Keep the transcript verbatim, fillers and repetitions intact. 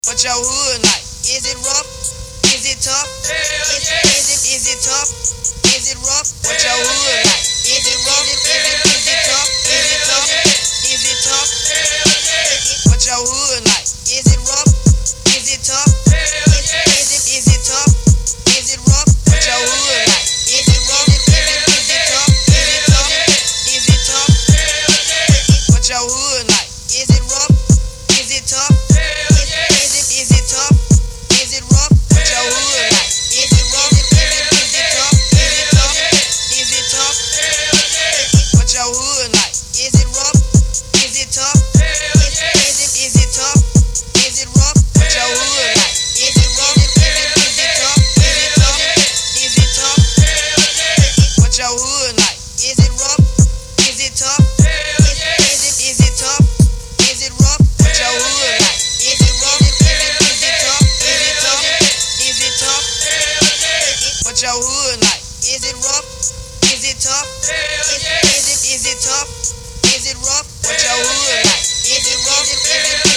What your hood like? Is it rough? Is it tough? Is, is it is it tough? Is it rough? What your hood like? Is it rough? Is it is it tough? Is it tough? Is it tough? What your hood like? Is it rough? Is it tough? Is, is it is it tough? Is it rough? What your hood like? Is it rough? Is it is it tough? Is it tough? Is it tough? What your hood like? Is it rough? Is it tough? Is it is it tough? Is it rough? What your hood like? Is it rough? Is it is it tough? Is it tough? Is it tough? What your hood like? Is it rough? Is it tough? Is, is it is it tough? Is it rough? What your hood like? Is it rough? Is it is it tough? Is it tough? Is it tough? What your hood like? Is it rough? Is it tough? Is, is it is it tough? Is it rough? What your hood like? Is it rough? Is it is it tough? Is it tough? Is it tough? What your hood like? Is it rough? Is it tough? Is, is it is it tough? Is it rough? What your hood like? Is it rough? Is it